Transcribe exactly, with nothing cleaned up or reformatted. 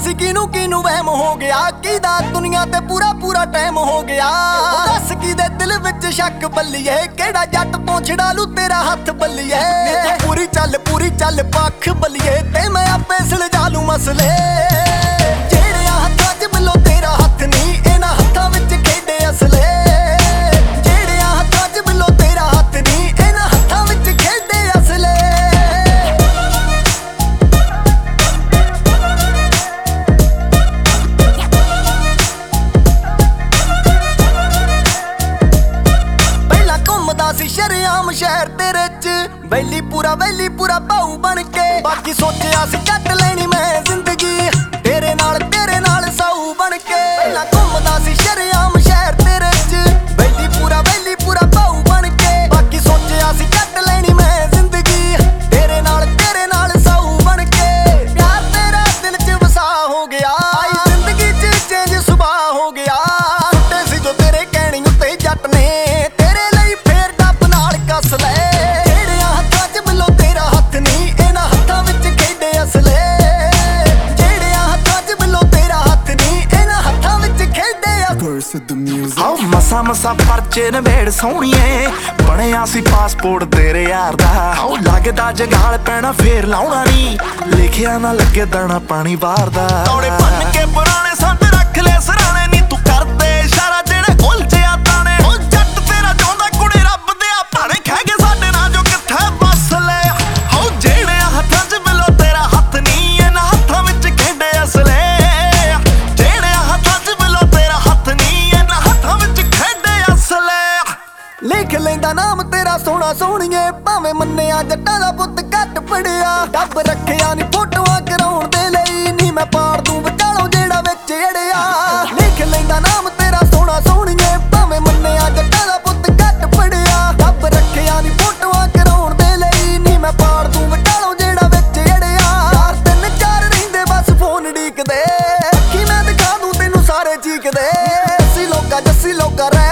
दस किनू किनू वहम हो गया किदा दुनिया ते पूरा पूरा टाइम हो गया। दस की दे दिल विच शक बल्लीए केड़ा जट तो छड़ा लू तेरा हाथ बल्लीए। पूरी चल पूरी चल पख बल्लीए ते मैं आपे सुलझा लू मसले। जेड़े हत्थां च मिलो तेरा हथ नहीं इन्हां हत्थां विच खेडे असले। जेड़े हत्थां च मिलो तेरा हथ नहीं इन्हां हत्थां विच खेडे असले। शरेआम शहर तेरे च वैली पूरा वैली पूरा भाऊ बन के बाकी सोचिया सी कट लेनी मैं जिंदगी तेरे नाल तेरे नाल साऊ बन के। पहला घूमदा सी शरेआम शहर तेरे च वैली पूरा वैली पूरा भाऊ बन के बाकी सोचिया सी कट लेनी मैं जिंदगी तेरे नाल तेरे नाल साऊ बन के। प्यार तेरा दिल च वसा हो गया आई जिंदगी च चेंज सुबह हो गया। सुटे सी जो तेरे कहनी उत्ते जट ने मसा मसा परचे नवेड़ सोहणीए बनिया सी पासपोर्ट तेरे यार दा। लगदा जगाल पैना फेर लाउणा नी लिखिया ना लगे दाना पानी बाहर दा। तौड़े बन के पुराने संद रख ले सराणे नी तू कर दे इशारा जेड़े उलझे आ ताने। ओ जट तेरा चाहुंदा कुड़ी रब दे आ भाणे खह गए साडे नाल जो किथे बस ले। हो जेड़े हत्थां च मिलो तेरा हथ नी इन्हां हत्थां विच खेडे असले। लिख लेंदा नाम तेरा सोहना सोहणीए भावें मन्निया जट्टां दा पुत्त घट पढ़िया। डब रखिया नी फोटोआं कराउण दे लई नी मैं पाड़ दूं विचालों जेड़ा विच अड़िया। लिख लेंदा नाम तेरा सोहना सोहणीए भावें मन्निया जट्टां दा पुत्त घट पढ़िया। डब रखिया नी फोटोआं कराउण दे लई नी मैं पाड़ दूं विचालों जेड़ा विच अड़िया। यार तिन चार रहिंदे बस फोन ढीकदे अखी मैं दिखा दूं तैनूं सारे चीकदे। जस्सी लोका जस्सी लोका रह